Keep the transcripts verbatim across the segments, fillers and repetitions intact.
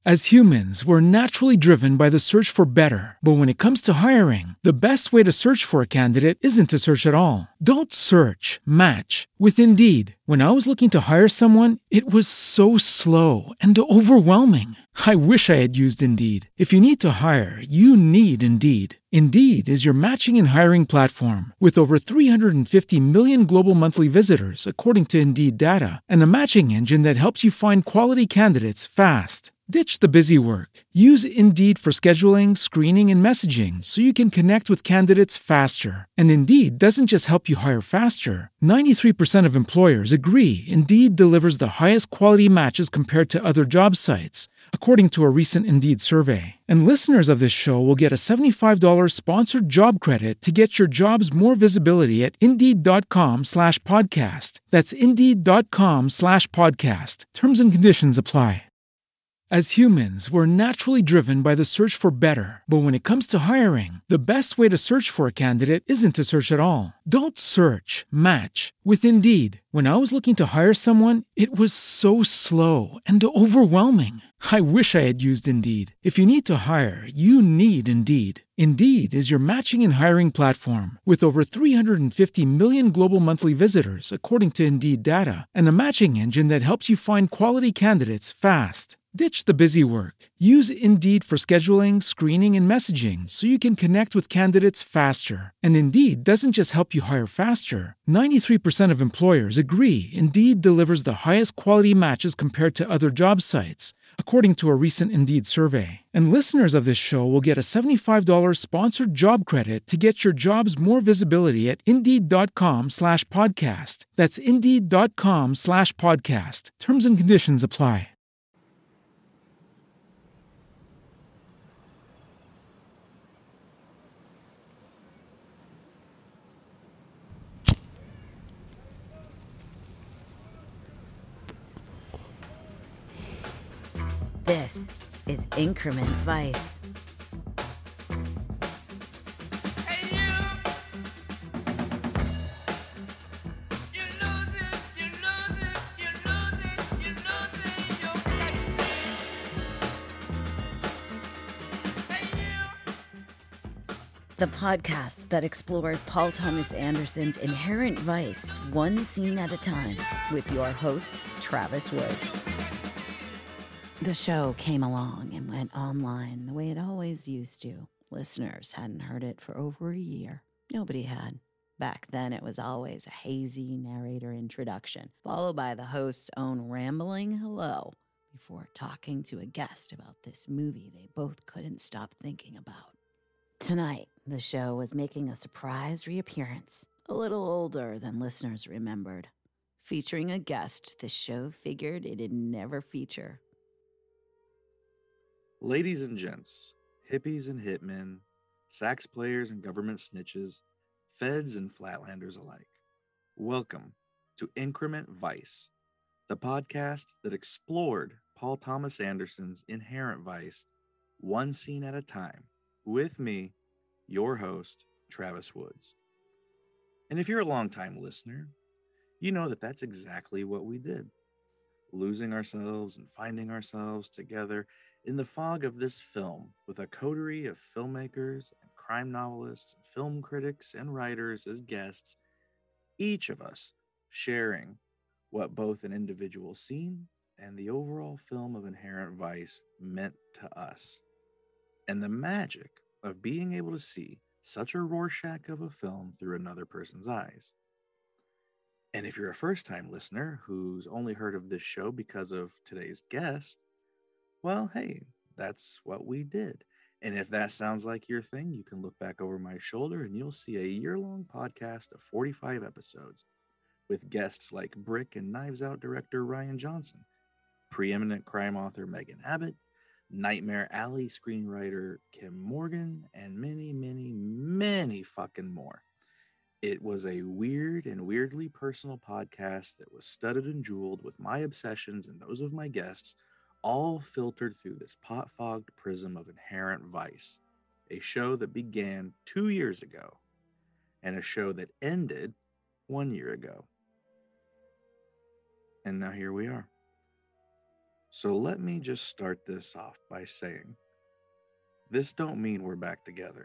As humans, we're naturally driven by the search for better. But when it comes to hiring, the best way to search for a candidate isn't to search at all. Don't search, match with Indeed. When I was looking to hire someone, it was so slow and overwhelming. I wish I had used Indeed. If you need to hire, you need Indeed. Indeed is your matching and hiring platform with over three hundred fifty million global monthly visitors, according to Indeed data, and a matching engine that helps you find quality candidates fast. Ditch the busy work. Use Indeed for scheduling, screening, and messaging so you can connect with candidates faster. And Indeed doesn't just help you hire faster. ninety-three percent of employers agree Indeed delivers the highest quality matches compared to other job sites, according to a recent Indeed survey. And listeners of this show will get a seventy-five dollars sponsored job credit to get your jobs more visibility at Indeed.com slash podcast. That's Indeed.com slash podcast. Terms and conditions apply. As humans, we're naturally driven by the search for better. But when it comes to hiring, the best way to search for a candidate isn't to search at all. Don't search, match with Indeed. When I was looking to hire someone, it was so slow and overwhelming. I wish I had used Indeed. If you need to hire, you need Indeed. Indeed is your matching and hiring platform with over three hundred fifty million global monthly visitors, according to Indeed data, and a matching engine that helps you find quality candidates fast. Ditch the busy work. Use Indeed for scheduling, screening, and messaging so you can connect with candidates faster. And Indeed doesn't just help you hire faster. ninety-three percent of employers agree Indeed delivers the highest quality matches compared to other job sites, according to a recent Indeed survey. And listeners of this show will get a seventy-five dollars sponsored job credit to get your jobs more visibility at Indeed.com slash podcast. That's Indeed.com slash podcast. Terms and conditions apply. This is Increment Vice. The podcast that explores Paul Thomas Anderson's inherent vice, one scene at a time, with your host, Travis Woods. The show came along and went online the way it always used to. Listeners hadn't heard it for over a year. Nobody had. Back then, it was always a hazy narrator introduction, followed by the host's own rambling hello, before talking to a guest about this movie they both couldn't stop thinking about. Tonight, the show was making a surprise reappearance, a little older than listeners remembered. Featuring a guest the show figured it'd never feature. Ladies and gents, hippies and hitmen, sax players and government snitches, feds and flatlanders alike, welcome to Increment Vice, the podcast that explored Paul Thomas Anderson's inherent vice, one scene at a time, with me, your host, Travis Woods. And if you're a longtime listener, you know that that's exactly what we did. Losing ourselves and finding ourselves together in the fog of this film with a coterie of filmmakers and crime novelists, film critics, and writers as guests, each of us sharing what both an individual scene and the overall film of inherent vice meant to us. And the magic of being able to see such a Rorschach of a film through another person's eyes. And if you're a first-time listener who's only heard of this show because of today's guest, well, hey, that's what we did. And if that sounds like your thing, you can look back over my shoulder and you'll see a year-long podcast of forty-five episodes with guests like Brick and Knives Out director Ryan Johnson, preeminent crime author Megan Abbott, Nightmare Alley screenwriter Kim Morgan, and many, many, many fucking more. It was a weird and weirdly personal podcast that was studded and jeweled with my obsessions and those of my guests, all filtered through this pot-fogged prism of inherent vice, a show that began two years ago and a show that ended one year ago. And now here we are. So let me just start this off by saying, this don't mean we're back together.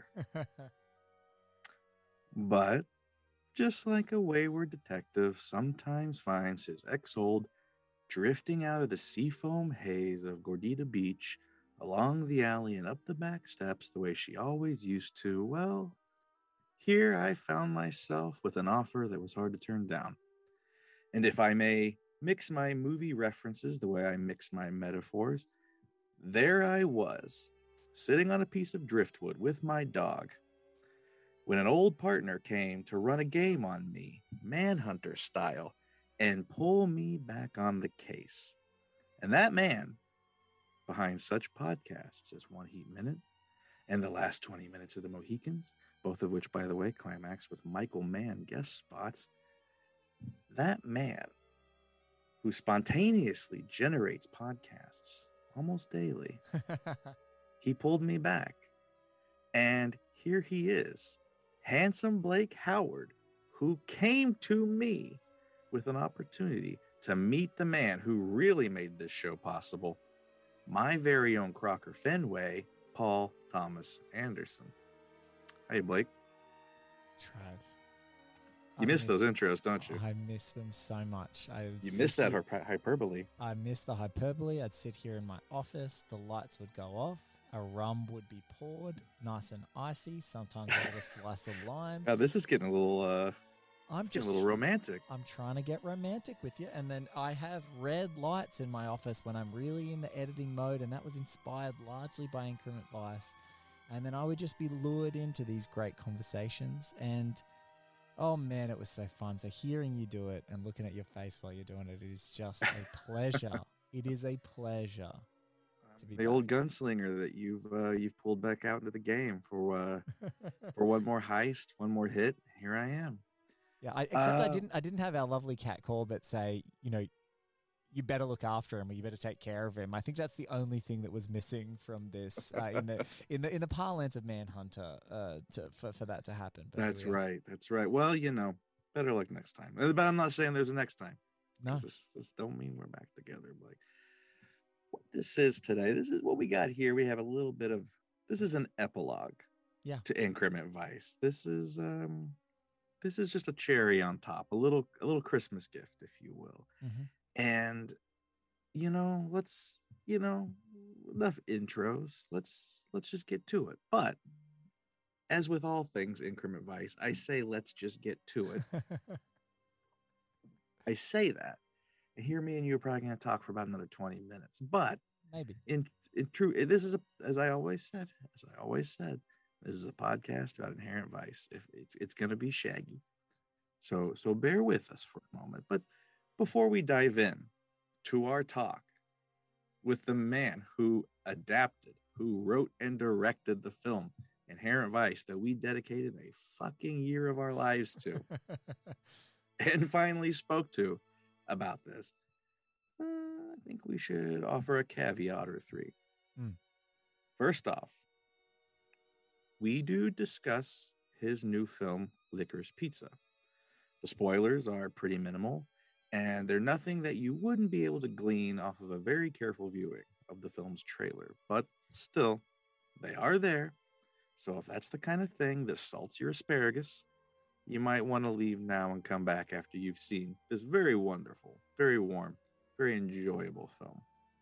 But just like a wayward detective sometimes finds his ex-hold drifting out of the seafoam haze of Gordita Beach, along the alley and up the back steps the way she always used to, well, here I found myself with an offer that was hard to turn down. And if I may mix my movie references the way I mix my metaphors, there I was, sitting on a piece of driftwood with my dog, when an old partner came to run a game on me, Manhunter style, and pull me back on the case. And that man, behind such podcasts as One Heat Minute and the last twenty minutes of the Mohicans, both of which, by the way, climax with Michael Mann guest spots, that man who spontaneously generates podcasts almost daily, he pulled me back. And here he is, handsome Blake Howard, who came to me with an opportunity to meet the man who really made this show possible, my very own Crocker Fenway, Paul Thomas Anderson. Hey, Blake. Trav. You I miss those miss- intros, don't you? I miss them so much. I would You sit miss that here- hyper- hyperbole. I miss the hyperbole. I'd sit here in my office, the lights would go off, a rum would be poured, nice and icy, sometimes a little slice of lime. God, this is getting a little, uh, I'm it's getting just a little romantic. I'm trying to get romantic with you. And then I have red lights in my office when I'm really in the editing mode, and that was inspired largely by Increment Vice. And then I would just be lured into these great conversations. And oh man, it was so fun. So hearing you do it and looking at your face while you're doing it, it is just a pleasure. It is a pleasure. To be The old back. gunslinger that you've uh, you've pulled back out into the game for uh, for one more heist, one more hit. Here I am. Yeah, I, except I Uh, didn't. I didn't have our lovely cat call that say, you know, you better look after him or you better take care of him. I think that's the only thing that was missing from this uh, in the in the in the parlance of Manhunter uh, to for, for that to happen. But here That's we are. right. That's right. Well, you know, better luck next time. Uh, But I'm not saying there's a next time. No, 'Cause This, this don't mean we're back together. Like what this is today. This is what we got here. We have a little bit of. This is an epilogue. Yeah. To Increment Vice. This is um. This is just a cherry on top. A little a little Christmas gift, if you will. Mhm. And you know, let's you know enough intros. Let's let's just get to it. But as with all things Increment Vice, I say let's just get to it. I say that, and here me and you are probably going to talk for about another twenty minutes. But Maybe. in in true, this is a as I always said, as I always said, this is a podcast about inherent vice. If it's it's going to be shaggy, so so bear with us for a moment. But before we dive in to our talk with the man who adapted, who wrote and directed the film Inherent Vice that we dedicated a fucking year of our lives to, and finally spoke to about this, uh, I think we should offer a caveat or three. Mm. First off, we do discuss his new film, Licorice Pizza. The spoilers are pretty minimal, and they're nothing that you wouldn't be able to glean off of a very careful viewing of the film's trailer. But still, they are there. So if that's the kind of thing that salts your asparagus, you might want to leave now and come back after you've seen this very wonderful, very warm, very enjoyable film.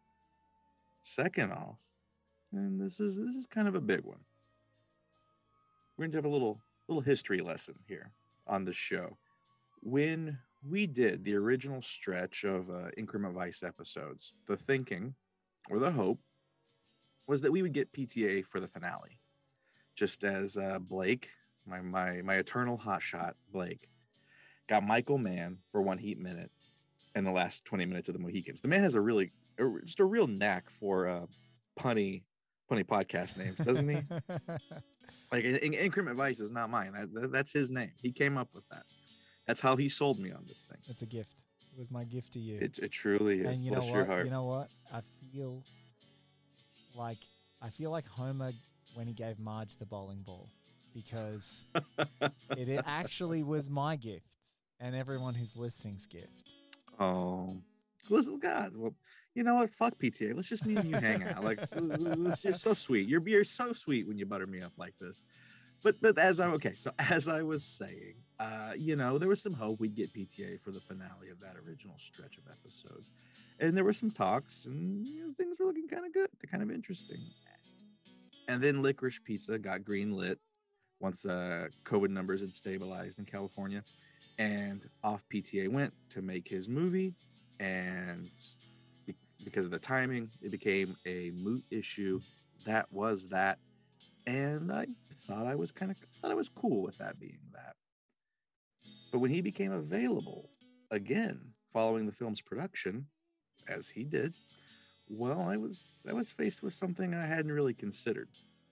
Second off, and this is this is kind of a big one. We're going to have a little little history lesson here on the show. When we did the original stretch of uh, Increment Vice episodes, the thinking or the hope was that we would get P T A for the finale, just as uh, Blake, my my my eternal hotshot Blake, got Michael Mann for One Heat Minute and the last twenty minutes of the Mohicans. The man has a really just a real knack for uh, punny punny podcast names, doesn't he? Like in, in, Increment Vice is not mine. That, that, that's his name. He came up with that. That's how he sold me on this thing. It's a gift. It was my gift to you. It, it truly is. And you know Bless your what? heart. You know what? I feel like I feel like Homer when he gave Marge the bowling ball, because it, it actually was my gift and everyone who's listening's gift. Oh, Listen, God, well, you know what? Fuck P T A. Let's just me and you hang out. Like, you're so sweet. You're you're so sweet when you butter me up like this. But but as I okay, so as I was saying, uh, you know, there was some hope we'd get P T A for the finale of that original stretch of episodes, and there were some talks, and you know, things were looking kind of good. They're kind of interesting. And then Licorice Pizza got greenlit once uh, COVID numbers had stabilized in California, and off P T A went to make his movie, and be- because of the timing, it became a moot issue. That was that, and I thought I was kind of thought I was cool with that being that. But when he became available again, following the film's production, as he did, well, I was I was faced with something I hadn't really considered,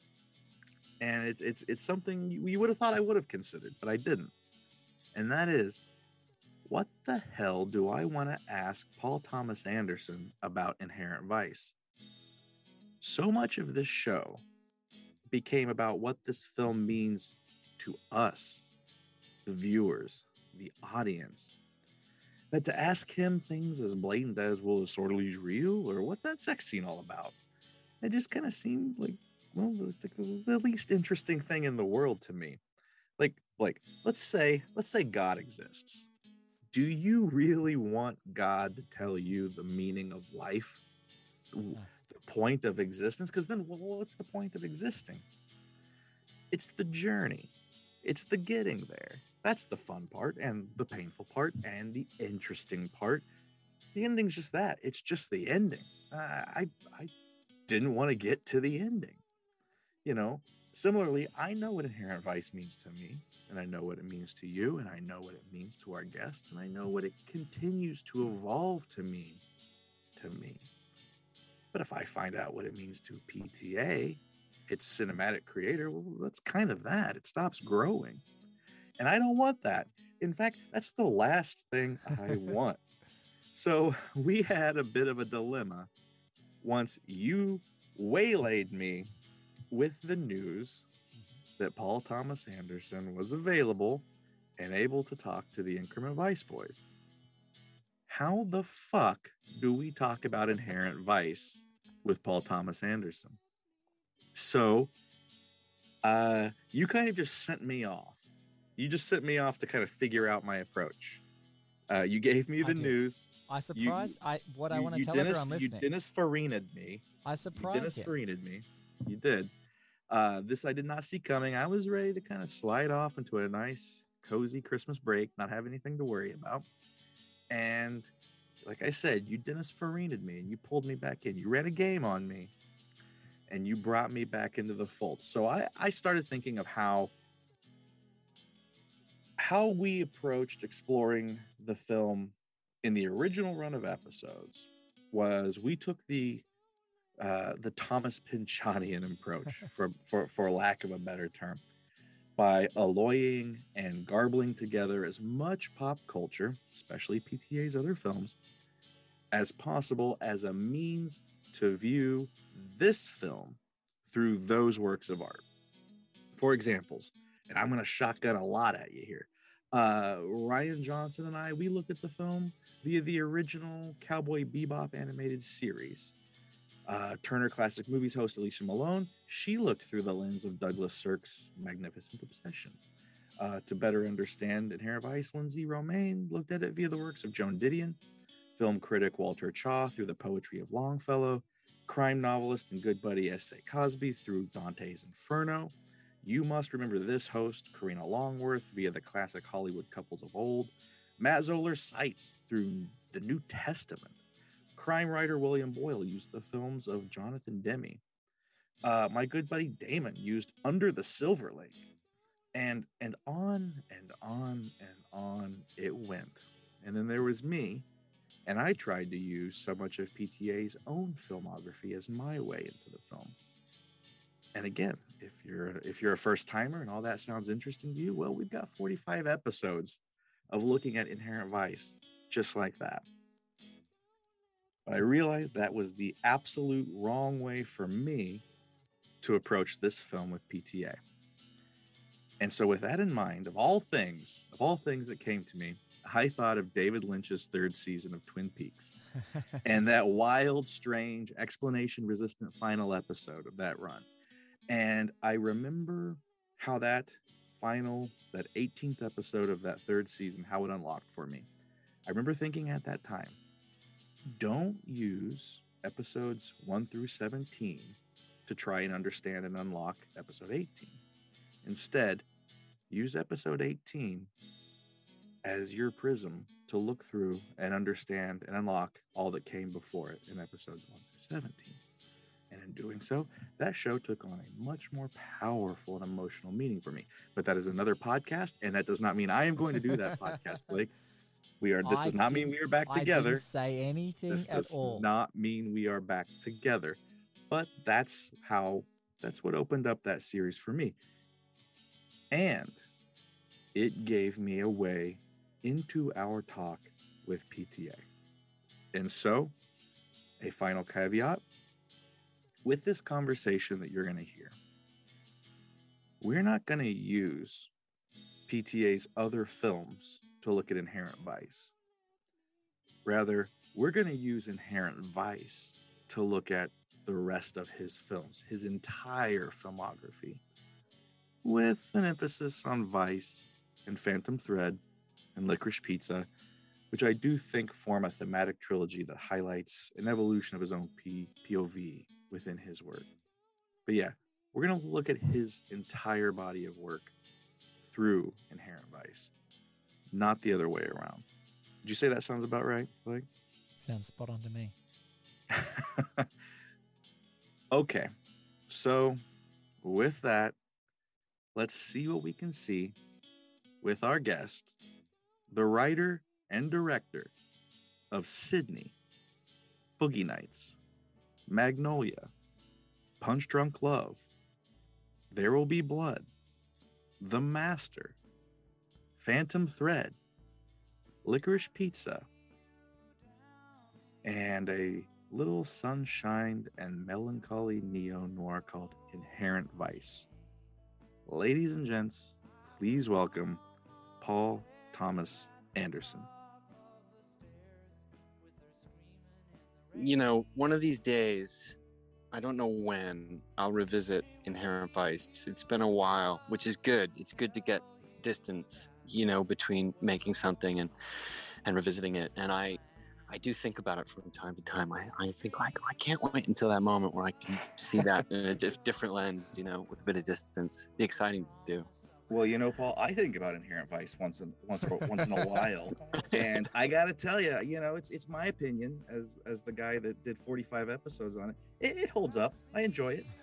and it, it's it's something you, you would have thought I would have considered, but I didn't. And that is, what the hell do I want to ask Paul Thomas Anderson about Inherent Vice? So much of this show became about what this film means to us, the viewers, the audience, that to ask him things as blatant as, well, is Sortilege real? Or what's that sex scene all about? It just kind of seemed like, well, the, the least interesting thing in the world to me. Like, like, let's say, let's say God exists. Do you really want God to tell you the meaning of life? The, the point of existence? Because then, well, what's the point of existing? It's the journey. It's the getting there. That's the fun part, and the painful part, and the interesting part. The ending's just that. It's just the ending. Uh, I I didn't want to get to the ending. You know, similarly, I know what Inherent Vice means to me, and I know what it means to you, and I know what it means to our guests, and I know what it continues to evolve to mean to me. But if I find out what it means to P T A, its cinematic creator, well, that's kind of that. It stops growing. And I don't want that. In fact, that's the last thing I want. So we had a bit of a dilemma once you waylaid me with the news that Paul Thomas Anderson was available and able to talk to the Increment Vice boys. How the fuck do we talk about Inherent Vice with Paul Thomas Anderson? So uh, you kind of just sent me off. You just sent me off to kind of figure out my approach. Uh, you gave me the news. I surprised. You, I what you, I want to tell Dennis, everyone listening. You Dennis Farina'd me. I surprised you. Dennis him. Farina'd me. You did. Uh, this I did not see coming. I was ready to kind of slide off into a nice, cozy Christmas break, not have anything to worry about. And like I said, you Dennis Farina'd me, and you pulled me back in. You ran a game on me, and you brought me back into the fold. So I, I started thinking of how how we approached exploring the film in the original run of episodes was we took the uh, the Thomas Pynchonian approach, for, for, for lack of a better term, by alloying and garbling together as much pop culture, especially P T A's other films, as possible as a means to view this film through those works of art. For examples, and I'm going to shotgun a lot at you here. Uh, Ryan Johnson and I, we looked at the film via the original Cowboy Bebop animated series. Uh, Turner Classic Movies host Alicia Malone, she looked through the lens of Douglas Sirk's Magnificent Obsession. Uh, to better understand Inherent Vice, Lindsay Romaine looked at it via the works of Joan Didion, film critic Walter Chaw through the poetry of Longfellow, crime novelist and good buddy S A Cosby through Dante's Inferno. You must remember this host, Karina Longworth, via the classic Hollywood couples of old. Matt Zoller cites through the New Testament. Crime writer William Boyle used the films of Jonathan Demme. Uh, my good buddy Damon used Under the Silver Lake. And, and on and on and on it went. And then there was me, and I tried to use so much of P T A's own filmography as my way into the film. And again, if you're if you're a first timer and all that sounds interesting to you, well, we've got forty-five episodes of looking at Inherent Vice just like that. But I realized that was the absolute wrong way for me to approach this film with P T A. And so with that in mind, of all things, of all things that came to me, I thought of David Lynch's third season of Twin Peaks and that wild, strange, explanation-resistant final episode of that run. And I remember how that final, that eighteenth episode of that third season, how it unlocked for me. I remember thinking at that time, don't use episodes one through seventeen to try and understand and unlock episode eighteen. Instead, use episode eighteen as your prism to look through and understand and unlock all that came before it in episodes one through seventeen. And in doing so, that show took on a much more powerful and emotional meaning for me. But that is another podcast, and that does not mean I am going to do that podcast, Blake. We are. This I does not mean we are back I together. didn't say anything This at does all. not mean we are back together. But that's how, that's what opened up that series for me. And it gave me a way into our talk with P T A. And so, a final caveat with this conversation that you're going to hear. We're not going to use P T A's other films to look at Inherent Vice. Rather, we're going to use Inherent Vice to look at the rest of his films, his entire filmography, with an emphasis on Vice and Phantom Thread and Licorice Pizza, which I do think form a thematic trilogy that highlights an evolution of his own P- POV within his work. But yeah, we're going to look at his entire body of work through Inherent Vice, not the other way around. Did you say that sounds about right, Blake? Sounds spot on to me. Okay, so with that, let's see what we can see with our guest, the writer and director of Sydney, Boogie Nights, Magnolia, Punch Drunk Love, There Will Be Blood, The Master, Phantom Thread, Licorice Pizza, and a little sunshine and melancholy neo-noir called Inherent Vice. Ladies and gents, please welcome Paul Thomas Anderson. You know, one of these days, I don't know when, I'll revisit Inherent Vice. It's been a while, which is good. It's good to get distance, you know, between making something and and revisiting it. And I I do think about it from time to time. I, I think, like, I can't wait until that moment where I can see that in a diff- different lens, you know, with a bit of distance. Be exciting to do. Well, you know, Paul, I think about Inherent Vice once in once once in a while, and I gotta tell you, you know, it's it's my opinion as as the guy that did forty-five episodes on it. It, it holds up. I enjoy it.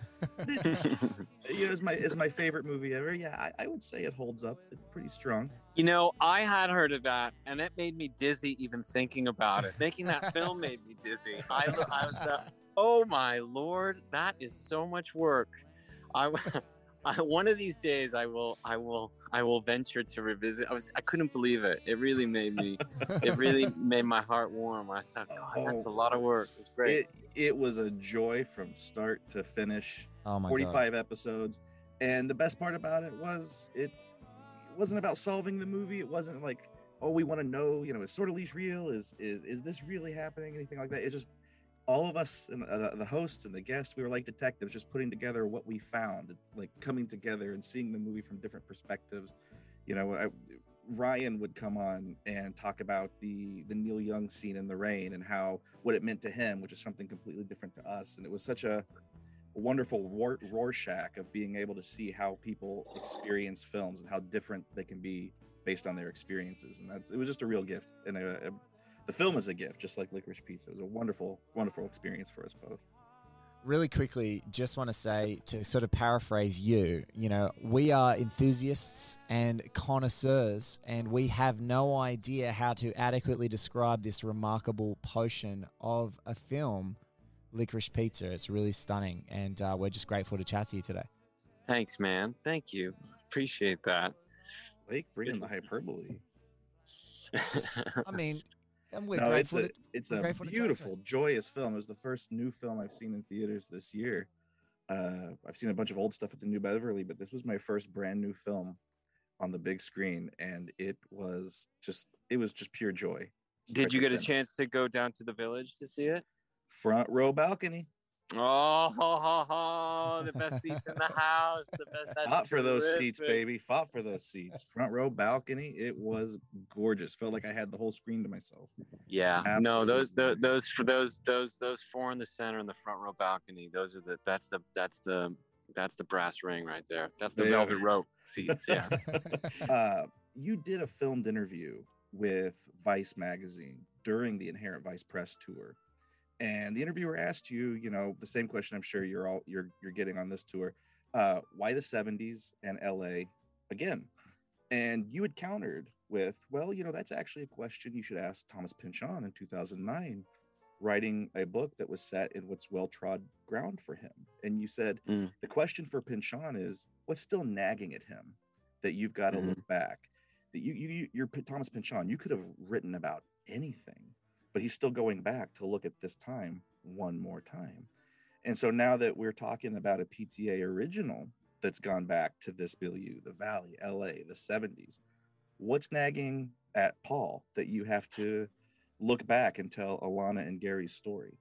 It you know, it's my it's my favorite movie ever. Yeah, I, I would say it holds up. It's pretty strong. You know, I had heard of that, and it made me dizzy even thinking about it. Making that film made me dizzy. I, I was, uh, oh my Lord, that is so much work. I. I, one of these days, I will, I will, I will venture to revisit. I was, I couldn't believe it. It really made me, it really made my heart warm. I thought, God, that's a lot of work. It's great. It, it was a joy from start to finish. Oh my forty-five God. episodes, and the best part about it was it, it wasn't about solving the movie. It wasn't like, oh, we want to know, you know, is Sortilege real? Is is is this really happening? Anything like that? It's just all of us, and uh, the hosts and the guests, we were like detectives, just putting together what we found, like coming together and seeing the movie from different perspectives. You know, I, Ryan would come on and talk about the the Neil Young scene in the rain and how what it meant to him, which is something completely different to us. And it was such a wonderful Rorschach of being able to see how people experience films and how different they can be based on their experiences. And that's, it was just a real gift. And a, a, the film is a gift, just like Licorice Pizza. It was a wonderful, wonderful experience for us both. Really quickly, just want to say, to sort of paraphrase you, you know, we are enthusiasts and connoisseurs, and we have no idea how to adequately describe this remarkable potion of a film, Licorice Pizza. It's really stunning, and uh, we're just grateful to chat to you today. Thanks, man. Thank you. Appreciate that. Blake, bring in the hyperbole. I mean, and we're no, it's grateful a, to, it's we're a grateful to chat to beautiful, you. joyous film. It was the first new film I've seen in theaters this year. Uh, I've seen a bunch of old stuff at the New Beverly, but this was my first brand new film on the big screen, and it was just it was just pure joy. Did you get a Finish. chance to go down to the Village to see it? Front row balcony. Oh, ho, ho, ho, the best seats in the house. The best. That's Fought for those seats, terrific. baby. Fought for those seats. Front row balcony. It was gorgeous. Felt like I had the whole screen to myself. Yeah, Absolutely. no, those, those, those for those, those, those four in the center and the front row balcony. Those are the. That's the. That's the. That's the brass ring right there. That's the They velvet are. rope seats. Yeah. uh, you did a filmed interview with Vice magazine during the Inherent Vice press tour, and the interviewer asked you, you know, the same question I'm sure you're all you're you're getting on this tour. Uh, why the seventies and L A again? And you had countered with, well, you know, that's actually a question you should ask Thomas Pynchon in two thousand nine, writing a book that was set in what's well-trod ground for him. And you said, Mm. the question for Pynchon is, what's still nagging at him that you've got to Mhm. look back? That you, you, you're Thomas Pynchon, you could have written about anything, but he's still going back to look at this time one more time. And so now that we're talking about a P T A original that's gone back to this milieu, the Valley, L A, the seventies, what's nagging at Paul that you have to look back and tell Alana and Gary's story?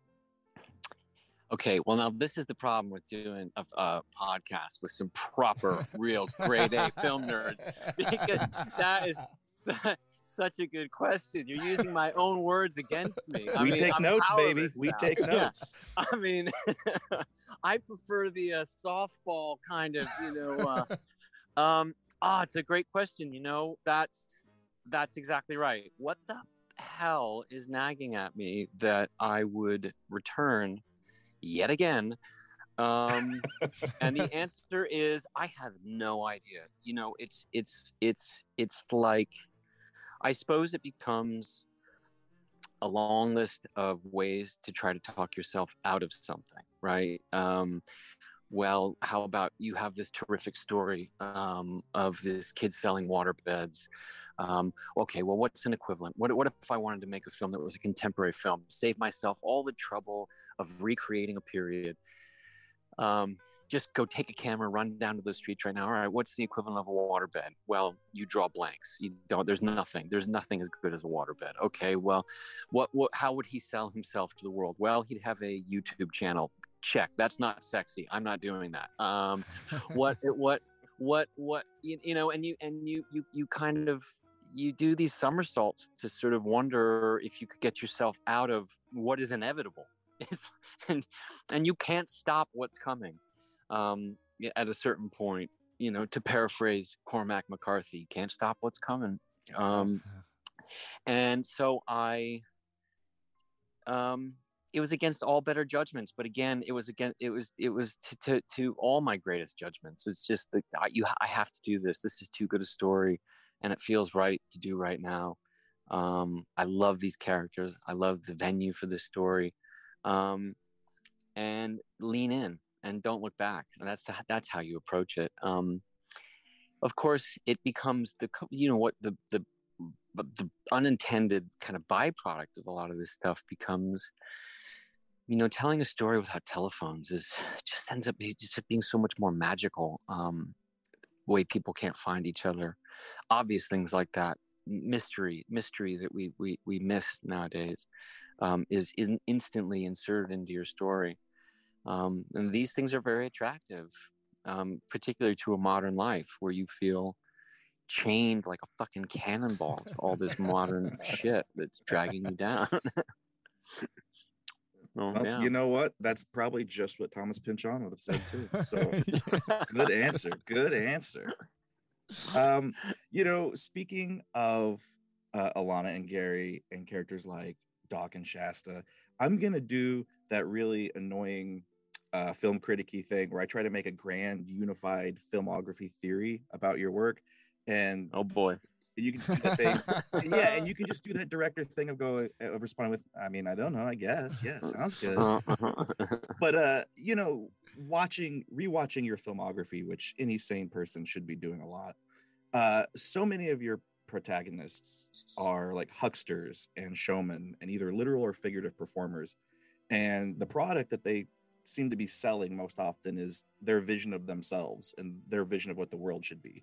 Okay, well, now this is the problem with doing a, a podcast with some proper, real grade A film nerds, because that is su- such a good question. You're using my own words against me. I we mean, take I'm notes, baby. powerless We now. take Yeah. notes. I mean, I prefer the uh, softball kind of, you know. Uh, um, ah, it's a great question. You know, that's that's exactly right. What the hell is nagging at me that I would return yet again? Um, and the answer is I have no idea. You know, it's it's it's it's like, I suppose it becomes a long list of ways to try to talk yourself out of something, right? Um, well, how about you have this terrific story um, of this kid selling water beds. Um, okay, well, what's an equivalent? What, what if I wanted to make a film that was a contemporary film, save myself all the trouble of recreating a period? Um, just go take a camera, run down to those streets right now. All right, what's the equivalent of a waterbed? Well, you draw blanks. You don't. There's nothing. There's nothing as good as a waterbed. Okay, well, what, what? How would he sell himself to the world? Well, he'd have a YouTube channel. Check. That's not sexy. I'm not doing that. Um, what? What? What? What? You, you know, and you and you you you kind of you do these somersaults to sort of wonder if you could get yourself out of what is inevitable. and and you can't stop what's coming. Um, at a certain point, you know, to paraphrase Cormac McCarthy, can't stop what's coming. Um, and so I, um, it was against all better judgments, but again, it was again, it was, it was to, to, to all my greatest judgments. It's just that I, you, I have to do this. This is too good a story, and it feels right to do right now. Um, I love these characters. I love the venue for this story. Um, and lean in and don't look back. And that's the, that's how you approach it. Um, of course, it becomes the, you know, what the, the, the unintended kind of byproduct of a lot of this stuff becomes, you know, telling a story without telephones is just ends up being, just being so much more magical. Um, the way people can't find each other, obvious things like that, mystery, mystery that we, we, we miss nowadays. Um, is, is instantly inserted into your story. Um, and these things are very attractive, um, particularly to a modern life where you feel chained like a fucking cannonball to all this modern shit that's dragging you down. Well, Well, yeah. you know what? That's probably just what Thomas Pynchon would have said too. So good answer. Good answer. Um, you know, speaking of uh, Alana and Gary and characters like Doc and Shasta, I'm gonna do that really annoying uh, film critic-y thing where I try to make a grand unified filmography theory about your work, and Oh boy. you can just do that thing. Yeah, and you can just do that director thing of going of responding with, I mean, I don't know, I guess. Yeah, sounds good. Uh-huh. But uh, you know, watching rewatching your filmography, which any sane person should be doing a lot. Uh, so many of your protagonists are like hucksters and showmen and either literal or figurative performers, and the product that they seem to be selling most often is their vision of themselves and their vision of what the world should be.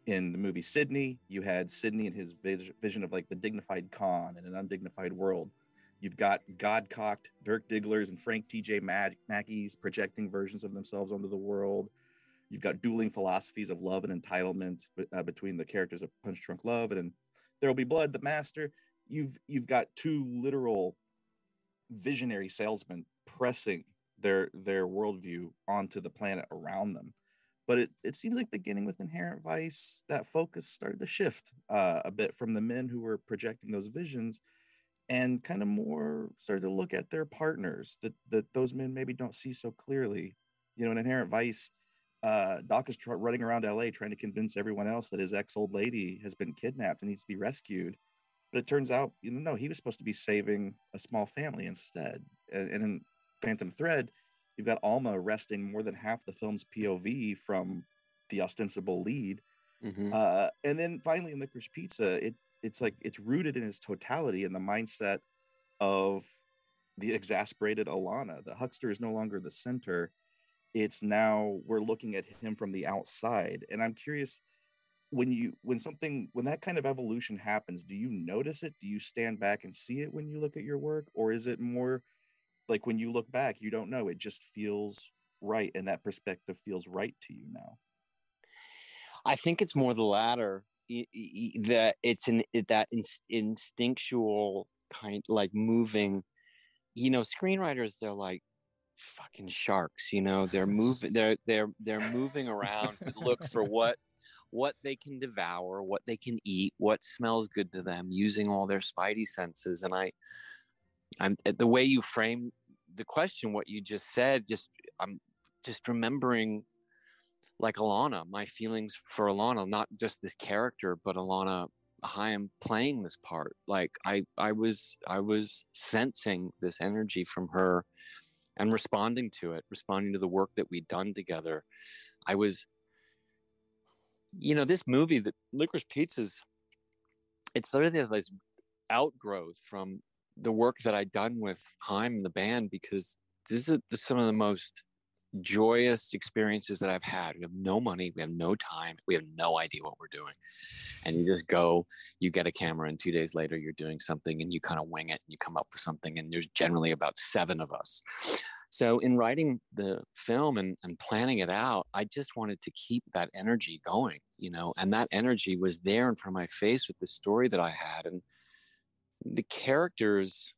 In the movie Sydney, you had Sydney and his vis- vision of like the dignified Khan in an undignified world. You've got God-cocked Dirk Digglers and Frank T J Mackies projecting versions of themselves onto the world. You've got dueling philosophies of love and entitlement uh, between the characters of Punch Drunk Love and There Will Be Blood, The Master. You've you've got two literal visionary salesmen pressing their their worldview onto the planet around them. But it, it seems like beginning with Inherent Vice, that focus started to shift uh, a bit from the men who were projecting those visions and kind of more started to look at their partners that, that those men maybe don't see so clearly. You know, in Inherent Vice, uh, Doc is tr- running around L A trying to convince everyone else that his ex-old lady has been kidnapped and needs to be rescued. But it turns out, you know, no, he was supposed to be saving a small family instead. And, and in Phantom Thread, you've got Alma arresting more than half the film's P O V from the ostensible lead. Mm-hmm. Uh, and then finally in Licorice Pizza, it it's like it's rooted in its totality in the mindset of the exasperated Alana. The huckster is no longer the center. It's now we're looking at him from the outside. And I'm curious, when you when something when that kind of evolution happens, do you notice it? Do you stand back and see it when you look at your work? Or is it more like when you look back, you don't know, it just feels right, and that perspective feels right to you now? I think it's more the latter. That it's an that instinctual kind, like moving. You know, screenwriters, they're like fucking sharks. You know, they're moving. They're they're they're moving around to look for what what they can devour, what they can eat, what smells good to them, using all their spidey senses. And I, I'm the way you frame the question, what you just said, just I'm just remembering, like Alana, my feelings for Alana, not just this character, but Alana Haim playing this part. Like I, I was, I was sensing this energy from her, and responding to it, responding to the work that we'd done together. I was, you know, this movie, the Licorice Pizza's, it's sort of this outgrowth from the work that I'd done with Haim and the band, because this is, this is some of the most joyous experiences that I've had. We have no money, we have no time, we have no idea what we're doing, and you just go, you get a camera, and two days later you're doing something, and you kind of wing it, and you come up with something, and there's generally about seven of us. So in writing the film and, and planning it out, I just wanted to keep that energy going, you know, and that energy was there in front of my face with the story that I had. And the characters,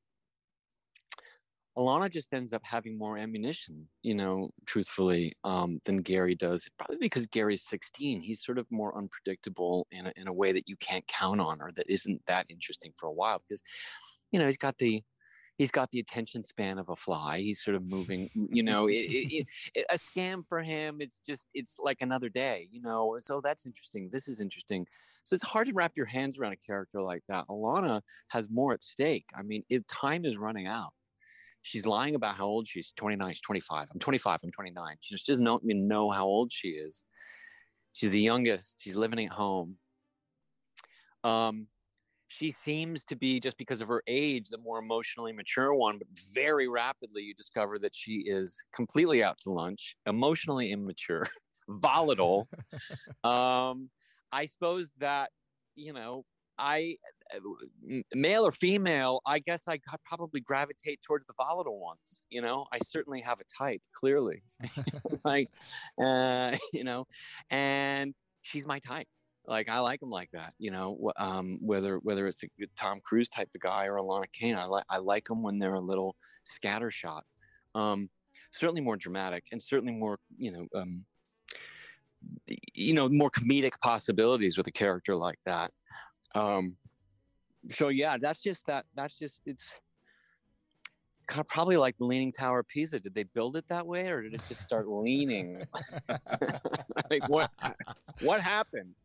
Alana just ends up having more ammunition, you know, truthfully, um, than Gary does. Probably because Gary's sixteen. He's sort of more unpredictable in a, in a way that you can't count on, or that isn't that interesting for a while, because, you know, he's got the he's got the attention span of a fly. He's sort of moving, you know, it, it, it, a scam for him. It's just, it's like another day, you know. So that's interesting. This is interesting. So it's hard to wrap your hands around a character like that. Alana has more at stake. I mean, if time is running out. She's lying about how old she is. twenty-nine, she's twenty-five. I'm twenty-five, I'm twenty-nine. She just doesn't even know how old she is. She's the youngest. She's living at home. Um, she seems to be, just because of her age, the more emotionally mature one, but very rapidly you discover that she is completely out to lunch, emotionally immature, volatile. um, I suppose that, you know, I, male or female, I guess I probably gravitate towards the volatile ones. You know, I certainly have a type, clearly. Like, uh, you know, and she's my type. Like, I like them like that. You know, um, whether whether it's a Tom Cruise type of guy or Alana Kane, I like I like them when they're a little scattershot. Um, certainly more dramatic, and certainly more, you know, um, you know, more comedic possibilities with a character like that. Um, so yeah, that's just that, that's just, it's kind of probably like the Leaning Tower of Pisa. Did they build it that way, or did it just start leaning? Like what, what happened?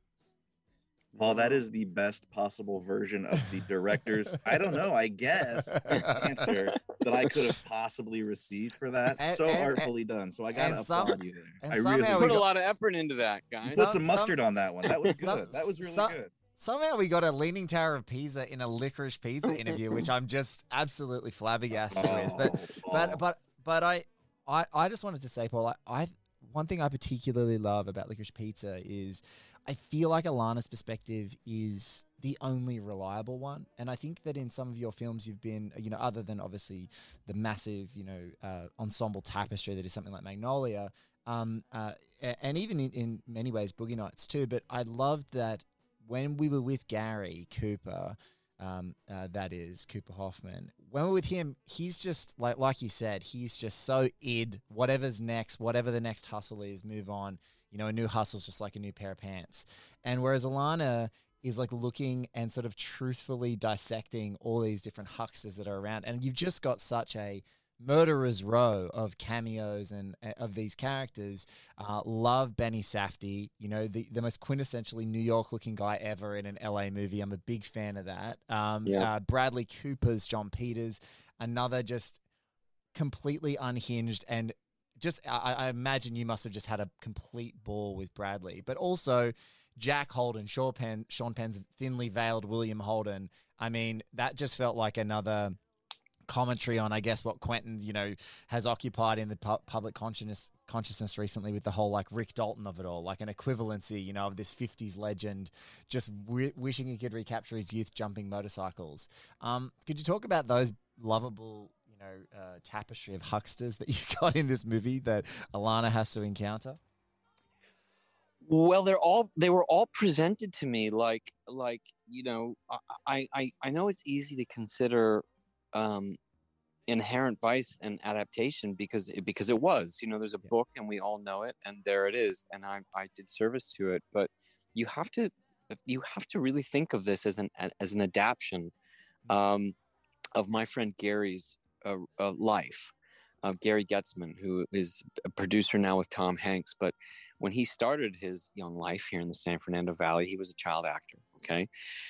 Paul, that is the best possible version of the director's, I don't know, I guess, answer that I could have possibly received for that. And, so and, artfully done. So I got to some, applaud you there. And I somehow really we put got, a lot of effort into that, guys. You put some some, mustard on that one. That was good. Some, that was really some, good. Somehow we got a Leaning Tower of Pisa in a Licorice Pizza interview, which I'm just absolutely flabbergasted Oh, with. But Paul. but but but I, I I just wanted to say, Paul, I, I one thing I particularly love about Licorice Pizza is I feel like Alana's perspective is the only reliable one. And I think that in some of your films you've been, you know, other than obviously the massive, you know, uh, ensemble tapestry that is something like Magnolia, um, uh, and even in, in many ways Boogie Nights too, but I loved that when we were with Gary Cooper, um, uh, that is Cooper Hoffman, when we're with him, he's just like, like you said, he's just so id, whatever's next, whatever the next hustle is, move on. You know, a new hustle's just like a new pair of pants. And whereas Alana is like looking and sort of truthfully dissecting all these different hucksters that are around. And you've just got such a murderer's row of cameos and uh, of these characters. Uh, love Benny Safdie, you know, the, the most quintessentially New York looking guy ever in an L A movie. I'm a big fan of that. Um, Yeah. uh, Bradley Cooper's John Peters, another just completely unhinged and just, I, I imagine you must have just had a complete ball with Bradley, but also Jack Holden, Sean, Penn, Sean Penn's thinly veiled William Holden. I mean, that just felt like another commentary on, I guess, what Quentin, you know, has occupied in the pu- public consciousness consciousness recently with the whole like Rick Dalton of it all, like an equivalency, you know, of this fifties legend just w- wishing he could recapture his youth jumping motorcycles. Um, could you talk about those lovable, you know, uh, tapestry of hucksters that you've got in this movie that Alana has to encounter? Well, they're all they were all presented to me like like you know I I I know it's easy to consider um, Inherent Vice an adaptation because it, because it was, you know, there's a Yeah. book and we all know it and there it is, and I I did service to it, but you have to you have to really think of this as an as an adaptation um, of my friend Gary's uh, uh, life. Uh, Gary Getzman, who is a producer now with Tom Hanks, but when he started his young life here in the San Fernando Valley, he was a child actor, okay?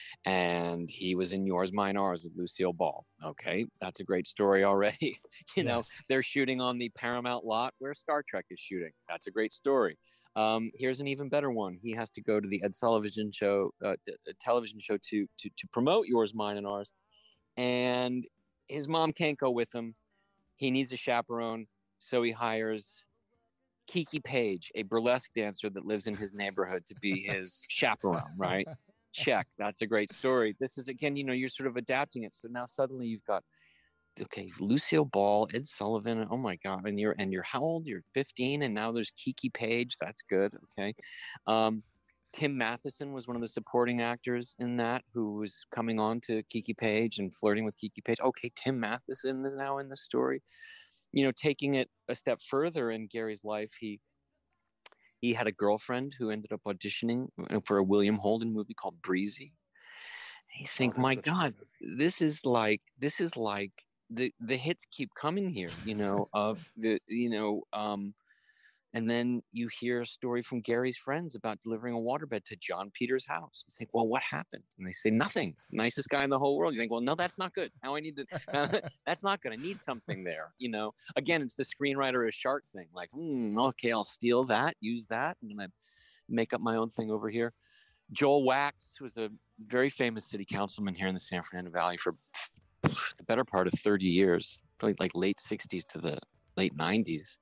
And he was in Yours, Mine, Ours with Lucille Ball, okay? That's a great story already. you know, Yes. they're shooting on the Paramount lot where Star Trek is shooting. That's a great story. Um, here's an even better one. He has to go to the Ed Sullivan show, uh, t- a television show to, to, to promote Yours, Mine, and Ours. And his mom can't go with him. He needs a chaperone, so he hires Kiki Page, a burlesque dancer that lives in his neighborhood, to be his chaperone, right? Check. That's a great story. This is, again, you know, you're sort of adapting it. So now suddenly you've got, okay, Lucille Ball, Ed Sullivan. Oh my God. And you're, and you're how old? You're fifteen. And now there's Kiki Page. That's good. Okay. Um, Tim Matheson was one of the supporting actors in that, who was coming on to Kiki Page and flirting with Kiki Page. Okay, Tim Matheson is now in the story. You know, taking it a step further in Gary's life, he he had a girlfriend who ended up auditioning for a William Holden movie called Breezy. And you think, that's my such a God, good movie. this is like this is like the the hits keep coming here, you know, of the you know, um, and then you hear a story from Gary's friends about delivering a waterbed to John Peters' house. You think, well, what happened? And they say, nothing. Nicest guy in the whole world. You think, well, no, that's not good. Now I need to, that's not good. I need something there. You know, again, it's the screenwriter a shark thing. Like, hmm, okay, I'll steal that, use that. I'm going to make up my own thing over here. Joel Wax was a very famous city councilman here in the San Fernando Valley for the better part of thirty years, probably like late sixties to the late nineties.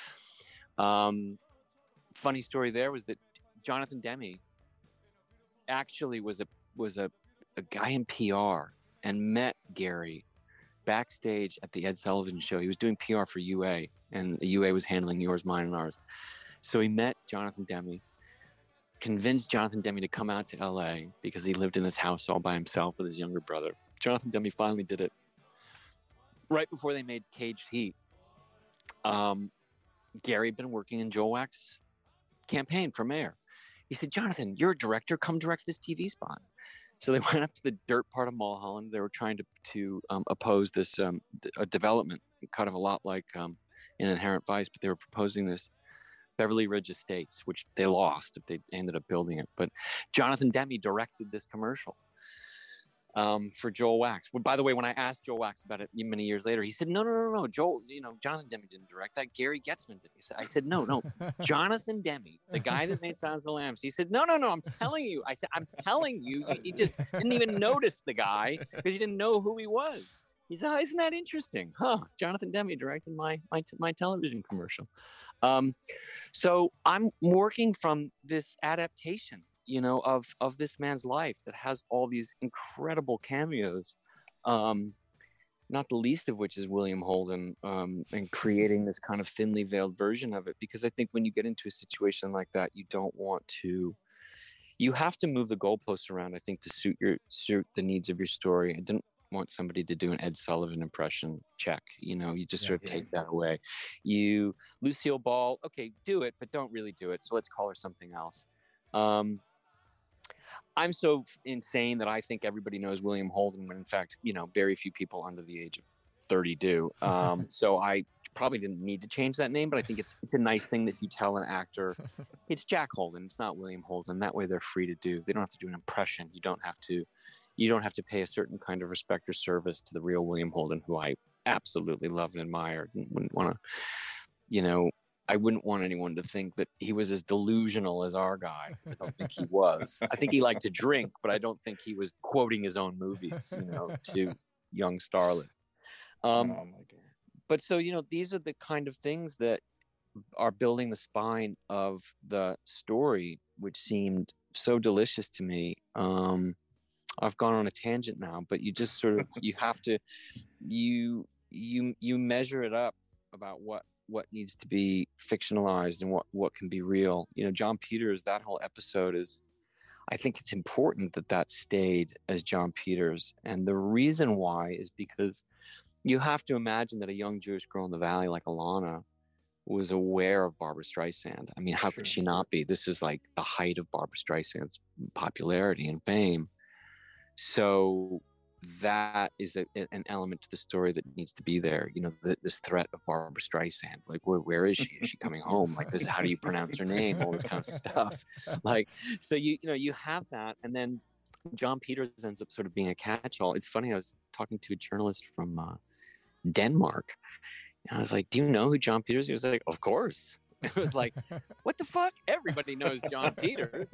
Um, funny story there was that Jonathan Demme actually was a was a, a guy in P R and met Gary backstage at the Ed Sullivan show. He was doing P R for U A, and the U A was handling Yours, Mine, and Ours. So he met Jonathan Demme, convinced Jonathan Demme to come out to L A because he lived in this house all by himself with his younger brother. Jonathan Demme finally did it right before they made Caged Heat. Um, Gary had been working in Joel Wax's campaign for mayor. He said, Jonathan, you're a director. Come direct this T V spot. So they went up to the dirt part of Mulholland. They were trying to to um, oppose this um, a development, kind of a lot like um, in Inherent Vice, but they were proposing this Beverly Ridge Estates, which they lost if they ended up building it. But Jonathan Demme directed this commercial um, for Joel Wax. Well, by the way, when I asked Joel Wax about it many years later, he said, no, no, no, no, Joel, you know, Jonathan Demme didn't direct that. Gary Getzman did. He said, I said, no, no, Jonathan Demme, the guy that made Silence of the Lambs. He said, no, no, no, I'm telling you. I said, I'm telling you, you, you just didn't even notice the guy because you didn't know who he was. He said, oh, isn't that interesting? Huh, Jonathan Demme directed my my, my television commercial. Um, so I'm working from this adaptation you know, of of this man's life that has all these incredible cameos. Um, not the least of which is William Holden, um, and creating this kind of thinly veiled version of it. Because I think when you get into a situation like that, you don't want to, you have to move the goalposts around, I think, to suit your suit the needs of your story. I didn't want somebody to do an Ed Sullivan impression. Check, you know, you just Yeah, sort of yeah. take that away. You, Lucille Ball, okay, do it, but don't really do it. So let's call her something else. Um, I'm so insane that I think everybody knows William Holden, when in fact, you know, very few people under the age of thirty do. Um, so I probably didn't need to change that name, but I think it's it's a nice thing that you tell an actor, it's Jack Holden, it's not William Holden. That way they're free to do. They don't have to do an impression. You don't have to, you don't have to pay a certain kind of respect or service to the real William Holden, who I absolutely love and admire. And wouldn't want to, you know, I wouldn't want anyone to think that he was as delusional as our guy. I don't think he was. I think he liked to drink, but I don't think he was quoting his own movies, you know, to young starlets. Um, oh my god. but so, you know, these are the kind of things that are building the spine of the story, which seemed so delicious to me. Um, I've gone on a tangent now, but you just sort of, you have to, you, you, you measure it up about what, what needs to be fictionalized and what, what can be real. You know, John Peters, that whole episode is, I think it's important that that stayed as John Peters. And the reason why is because you have to imagine that a young Jewish girl in the Valley like Alana was aware of Barbra Streisand. I mean, how Sure. could she not be? This is like the height of Barbra Streisand's popularity and fame. So that is a, an element to the story that needs to be there. You know, the, this threat of Barbra Streisand, like, where, where is she? Is she coming home? Like, this, how do you pronounce her name? All this kind of stuff. Like, so you, you know, you have that. And then John Peters ends up sort of being a catch-all. It's funny. I was talking to a journalist from uh, Denmark, and I was like, do you know who John Peters is? He was like, of course. It was like, what the fuck? Everybody knows John Peters.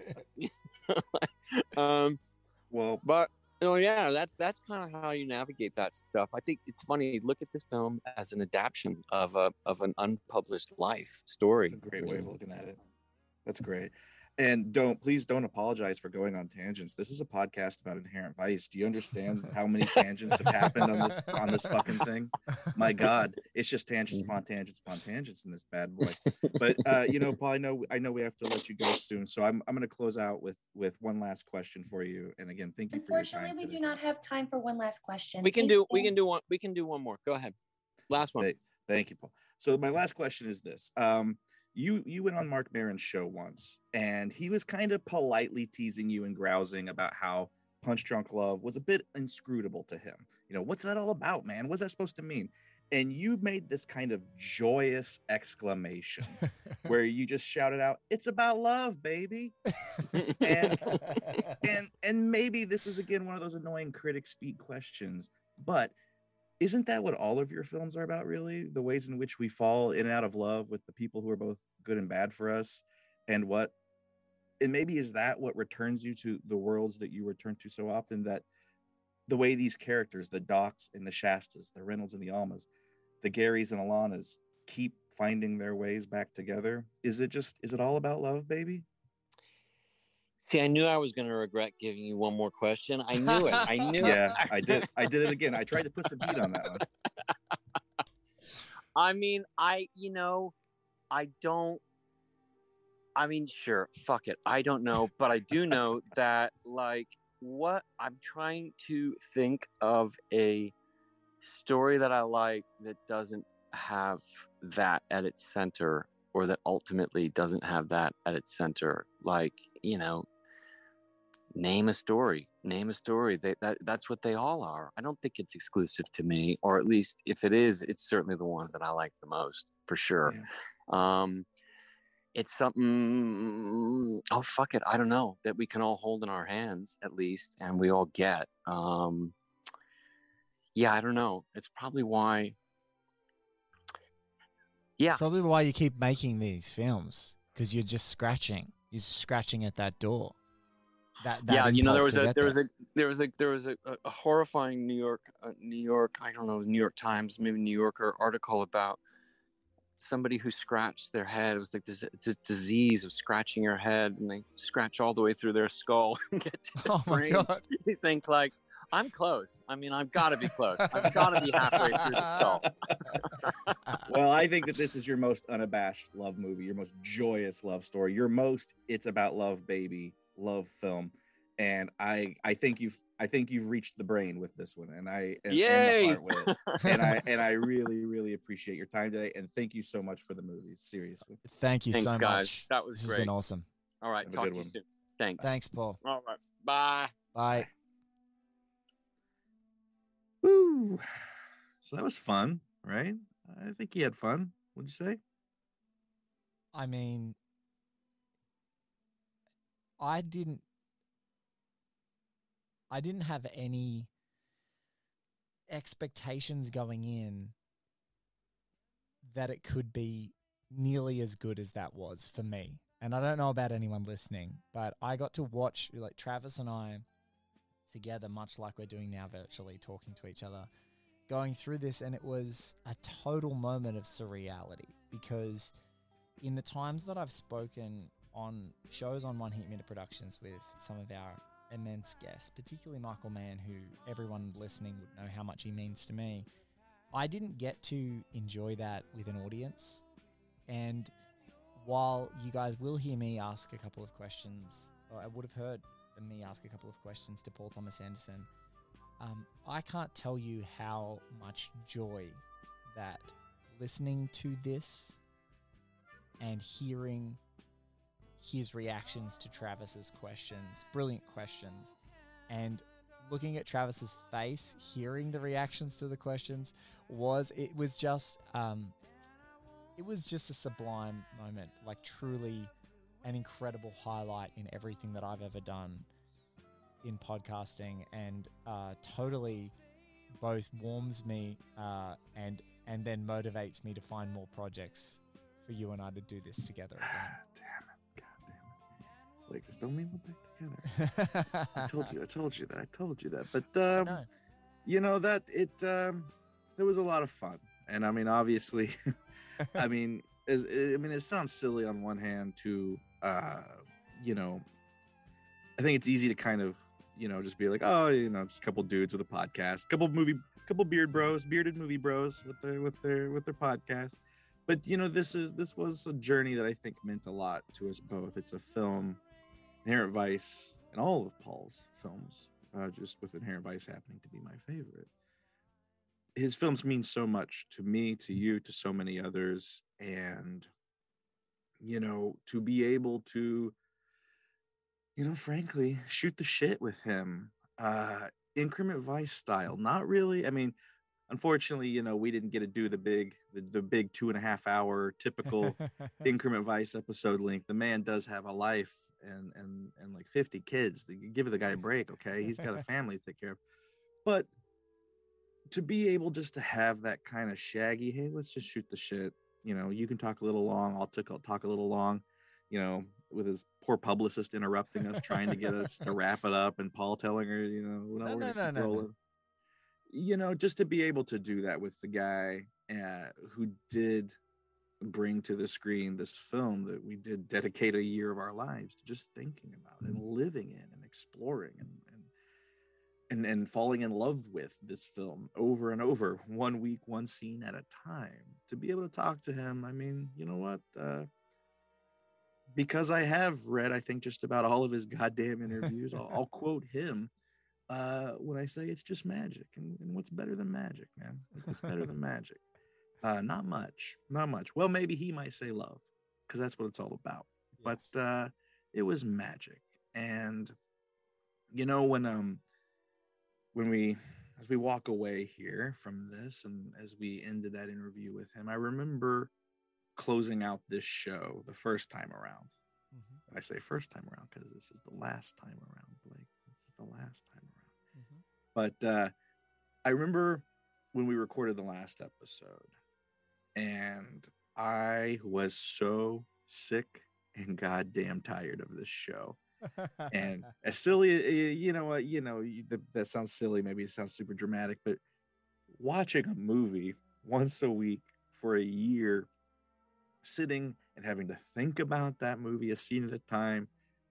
um, Well, but oh yeah, that's that's kind of how you navigate that stuff. I think it's funny. Look at this film as an adaptation of a of an unpublished life story. that's a great way of looking at it. That's great. And don't please don't apologize for going on tangents. This is a podcast about Inherent Vice. Do you understand how many tangents have happened on this on this fucking thing? My God, it's just tangents upon tangents upon tangents in this bad boy. But uh, you know, Paul, I know I know we have to let you go soon, so I'm I'm going to close out with with one last question for you. And again, thank you for your time. Unfortunately, we today. do not have time for one last question. We can Thank do you. we can do one we can do one more. Go ahead. Last one. Thank, thank you, Paul. So my last question is this. Um, you you went on Mark Maron's show once, and he was kind of politely teasing you and grousing about how Punch Drunk Love was a bit inscrutable to him. You know, what's that all about, man? What's that supposed to mean? And you made this kind of joyous exclamation where you just shouted out, "It's about love, baby." and and and maybe this is again one of those annoying critic speak questions, but isn't that what all of your films are about, really? The ways in which we fall in and out of love with the people who are both good and bad for us, and what, and maybe is that what returns you to the worlds that you return to so often, that the way these characters, the Docs and the Shastas, the Reynolds and the Almas, the Garys and Alanas, keep finding their ways back together? Is it just, is it all about love, baby? See, I knew I was going to regret giving you one more question. I knew it. I knew Yeah, it. I did. I did it again. I tried to put some heat on that one. I mean, I, you know, I don't, I mean, sure, fuck it. I don't know, but I do know that, like, what I'm trying to think of a story that I like that doesn't have that at its center, or that ultimately doesn't have that at its center. Like, you know, name a story, name a story. They, that that's what they all are. I don't think it's exclusive to me, or at least if it is, it's certainly the ones that I like the most, for sure. Yeah. Um, it's something, oh, fuck it. I don't know, that we can all hold in our hands at least, and we all get. Um, yeah, I don't know. It's probably why. Yeah. It's probably why you keep making these films, because you're just scratching. You're scratching at that door. That, that yeah, you know, there was a there. there was a there was a there was a, a horrifying New York uh, New York I don't know New York Times, maybe New Yorker article about somebody who scratched their head. It was like this, this disease of scratching your head, and they scratch all the way through their skull and get to the Oh my brain. god. You think like, I'm close. I mean, I've got to be close. I've got to be halfway through the skull. Well, I think that this is your most unabashed love movie, your most joyous love story, your most it's about love, baby, love film. And I I think you've I think you've reached the brain with this one, and I and, and the Yay! heart with it. And I and I really, really appreciate your time today. And thank you so much for the movies. Seriously. Thank you Thanks, so guys. much. That was this great. has been awesome. All right, Have a talk good to you one. soon. Thanks. Thanks, Paul. All right, bye. Bye. Woo. So that was fun, right? I think he had fun. What'd you say? I mean, I didn't I didn't have any expectations going in that it could be nearly as good as that was for me. And I don't know about anyone listening, but I got to watch, like, Travis and I together, much like we're doing now virtually, talking to each other, going through this, and it was a total moment of surreality, because in the times that I've spoken on shows on One Heat Minute Productions with some of our immense guests, particularly Michael Mann, who everyone listening would know how much he means to me, I didn't get to enjoy that with an audience. And while you guys will hear me ask a couple of questions, or I would have heard me ask a couple of questions to Paul Thomas Anderson, um, I can't tell you how much joy that listening to this and hearing his reactions to Travis's questions, brilliant questions, and looking at Travis's face, hearing the reactions to the questions, was, it was just, um, it was just a sublime moment, like truly an incredible highlight in everything that I've ever done in podcasting, and uh, totally both warms me uh, and and then motivates me to find more projects for you and I to do this together again. Damn it. God damn it. Lakers, don't mean we're back together. I told you, I told you that. I told you that. But um, No. you know that it um, it was a lot of fun. And I mean, obviously, I mean, is I mean, it sounds silly on one hand to uh, you know, I think it's easy to kind of, you know, just be like, oh, you know, just a couple dudes with a podcast, couple movie, couple beard bros, bearded movie bros with their with their with their podcast. But you know, this is this was a journey that I think meant a lot to us both. It's a film, Inherent Vice, and all of Paul's films, uh, just with Inherent Vice happening to be my favorite. His films mean so much to me, to you, to so many others, and you know, to be able to, you know, frankly, shoot the shit with him, uh, Increment Vice style. Not really. I mean, unfortunately, you know, we didn't get to do the big, the, the big two and a half hour typical Increment Vice episode length. The man does have a life and and and like fifty kids. Give the guy a break, okay? He's got a family to take care of. But to be able just to have that kind of shaggy, hey, let's just shoot the shit. You know, you can talk a little long. I'll talk, I'll talk a little long. You know, with his poor publicist interrupting us, trying to get us to wrap it up, and Paul telling her, you know, no, No, we're no, gonna keep no, no, rolling. no. You know, just to be able to do that with the guy uh, who did bring to the screen this film that we did dedicate a year of our lives to just thinking about and living in and exploring and and and, and falling in love with this film over and over, one week, one scene at a time. To be able to talk to him, I mean, you know what? Uh, because I have read, I think, just about all of his goddamn interviews, I'll, I'll quote him uh, when I say it's just magic. And, and what's better than magic, man? What's better than magic? Uh, not much, not much. Well, maybe he might say love, because that's what it's all about. Yes. But uh, it was magic. And, you know, when um when we, as we walk away here from this, and as we ended that interview with him, I remember closing out this show the first time around. Mhm. I say first time around because this is the last time around, Blake. This is the last time around. Mhm. But uh, I remember when we recorded the last episode, and I was so sick and goddamn tired of this show. And as silly, you know what, you know, you- that, that sounds silly. Maybe it sounds super dramatic, but watching a movie once a week for a year sitting and having to think about that movie a scene at a time,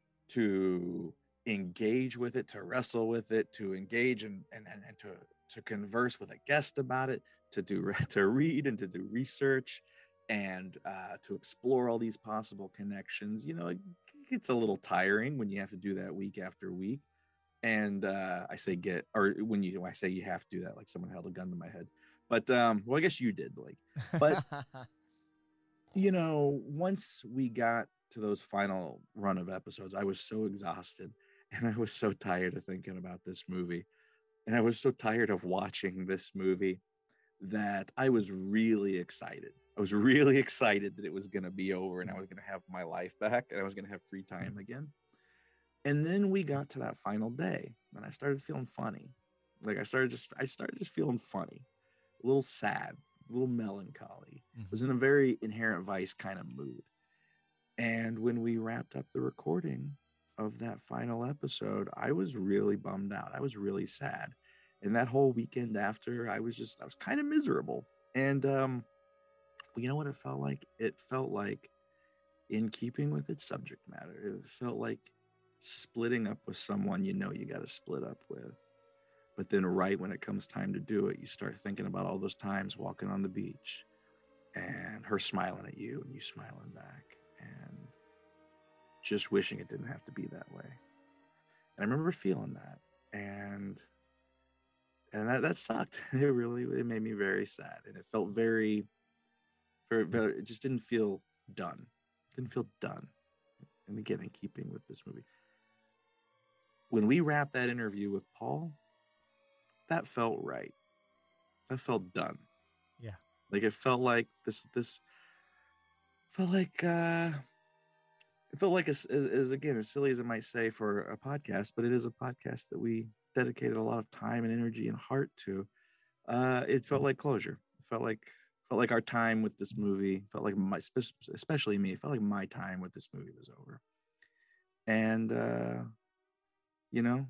to engage with it, to wrestle with it, to engage and and, and, and to to converse with a guest about it, to do to read and to do research, and uh, to explore all these possible connections. You know, it gets a little tiring when you have to do that week after week. And uh, I say get, or when you when I say you have to do that, like someone held a gun to my head. But um, well, I guess you did, Blake. But you know, once we got to those final run of episodes, I was so exhausted and I was so tired of thinking about this movie. And I was so tired of watching this movie that I was really excited. I was really excited that it was going to be over and I was going to have my life back and I was going to have free time again. And then we got to that final day and I started feeling funny. Like I started just, I started just feeling funny, a little sad, a little melancholy. Mm-hmm. I was in a very Inherent Vice kind of mood. And when we wrapped up the recording of that final episode, I was really bummed out. I was really sad. And that whole weekend after, I was just, I was kind of miserable. And um, you know what it felt like? It felt like, in keeping with its subject matter, it felt like splitting up with someone you know you got to split up with. But then right when it comes time to do it, you start thinking about all those times walking on the beach and her smiling at you and you smiling back and just wishing it didn't have to be that way. And I remember feeling that. And and that, that sucked. It really, it made me very sad. And it felt very, very, very, it just didn't feel done. It didn't feel done. And again, in keeping with this movie. When we wrapped that interview with Paul, that felt right. That felt done. Yeah. Like it felt like this, this felt like, uh, it felt like, as, as again, as silly as it might say for a podcast, but it is a podcast that we dedicated a lot of time and energy and heart to. Uh, it felt like closure. It felt like, felt like our time with this movie, felt like my, especially me, it felt like my time with this movie was over. And, uh, you know,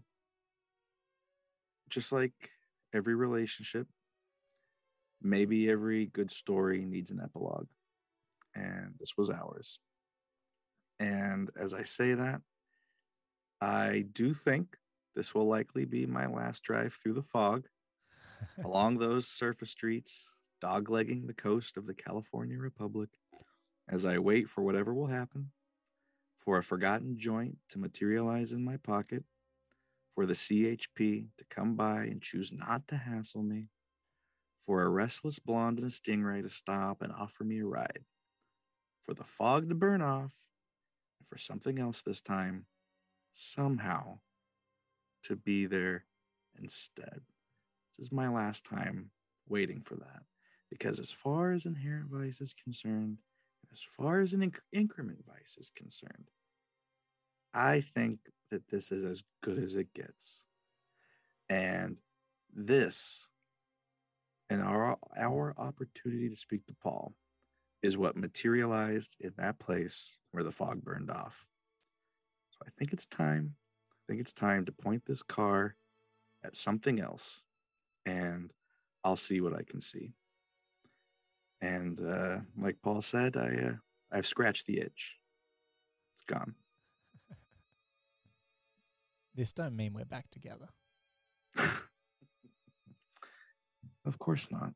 just like every relationship, maybe every good story needs an epilogue. And this was ours. And as I say that, I do think this will likely be my last drive through the fog along those surface streets, doglegging the coast of the California Republic as I wait for whatever will happen, for a forgotten joint to materialize in my pocket, for the C H P to come by and choose not to hassle me, for a restless blonde and a stingray to stop and offer me a ride, for the fog to burn off, and for something else this time, somehow, to be there instead. This is my last time waiting for that. Because as far as Inherent Vice is concerned, as far as an inc- Increment Vice is concerned, I think that this is as good as it gets. And this, and our, our opportunity to speak to Paul, is what materialized in that place where the fog burned off. So I think it's time, I think it's time to point this car at something else, and I'll see what I can see. And uh, like Paul said, I, uh, I've scratched the itch. It's gone. This don't mean we're back together. Of course not.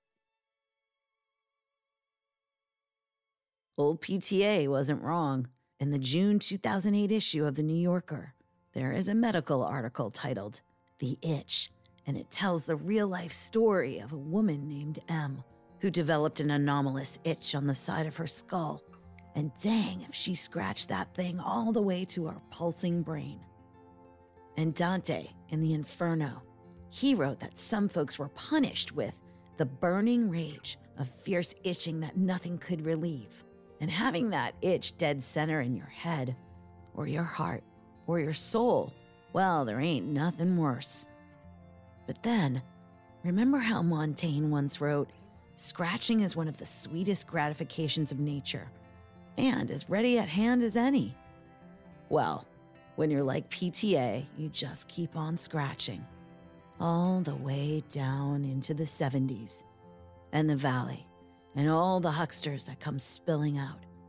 Old P T A wasn't wrong. In the June two thousand eight issue of The New Yorker, there is a medical article titled The Itch, and it tells the real-life story of a woman named M who developed an anomalous itch on the side of her skull. And dang, if she scratched that thing all the way to her pulsing brain. And Dante, in the Inferno, he wrote that some folks were punished with the burning rage of fierce itching that nothing could relieve. And having that itch dead center in your head, or your heart, or your soul, well, there ain't nothing worse. But then, remember how Montaigne once wrote, "Scratching is one of the sweetest gratifications of nature, and as ready at hand as any." Well, when you're like P T A, you just keep on scratching, all the way down into the seventies, and the valley, and all the hucksters that come spilling out,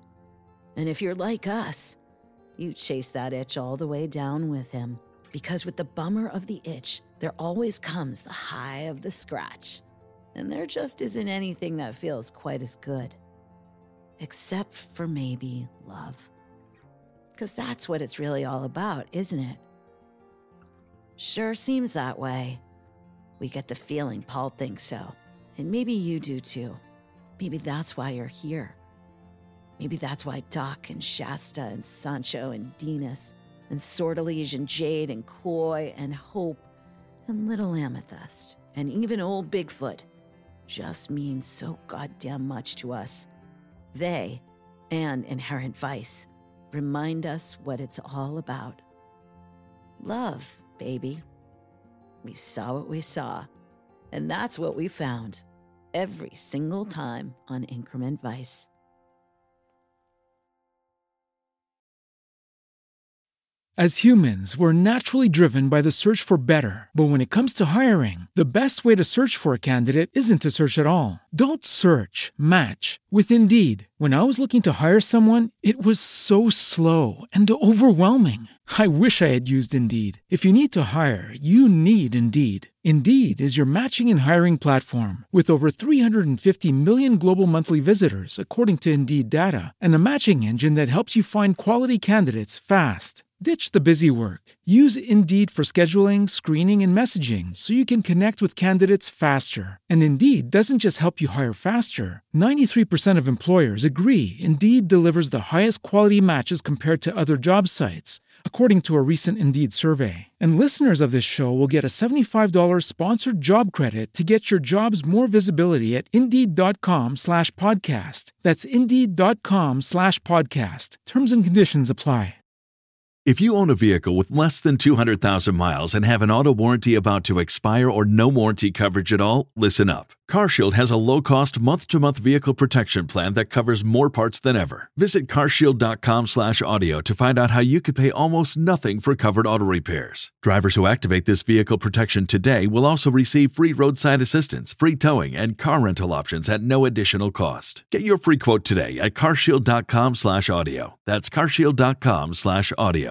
And if you're like us, you chase that itch all the way down with him. Because with the bummer of the itch, there always comes the high of the scratch. And there just isn't anything that feels quite as good. Except for maybe love. Because that's what it's really all about, isn't it? Sure seems that way. We get the feeling Paul thinks so. And maybe you do too. Maybe that's why you're here. Maybe that's why Doc and Shasta and Sancho and Dinas and Sortilege and Jade and Coy and Hope and Little Amethyst and even old Bigfoot just means so goddamn much to us. They, and Inherent Vice, remind us what it's all about. Love, baby. We saw what we saw, and that's what we found every single time on Increment Vice. As humans, we're naturally driven by the search for better. But when it comes to hiring, the best way to search for a candidate isn't to search at all. Don't search, match with Indeed. When I was looking to hire someone, it was so slow and overwhelming. I wish I had used Indeed. If you need to hire, you need Indeed. Indeed is your matching and hiring platform with over three hundred fifty million global monthly visitors, according to Indeed data, and a matching engine that helps you find quality candidates fast. Ditch the busy work. Use Indeed for scheduling, screening, and messaging so you can connect with candidates faster. And Indeed doesn't just help you hire faster. ninety-three percent of employers agree Indeed delivers the highest quality matches compared to other job sites, according to a recent Indeed survey. And listeners of this show will get a seventy-five dollars sponsored job credit to get your jobs more visibility at Indeed.com slash podcast. That's Indeed.com slash podcast. Terms and conditions apply. If you own a vehicle with less than two hundred thousand miles and have an auto warranty about to expire or no warranty coverage at all, listen up. CarShield has a low-cost month-to-month vehicle protection plan that covers more parts than ever. Visit carshield.com slash audio to find out how you could pay almost nothing for covered auto repairs. Drivers who activate this vehicle protection today will also receive free roadside assistance, free towing, and car rental options at no additional cost. Get your free quote today at carshield.com slash audio. That's carshield.com slash audio.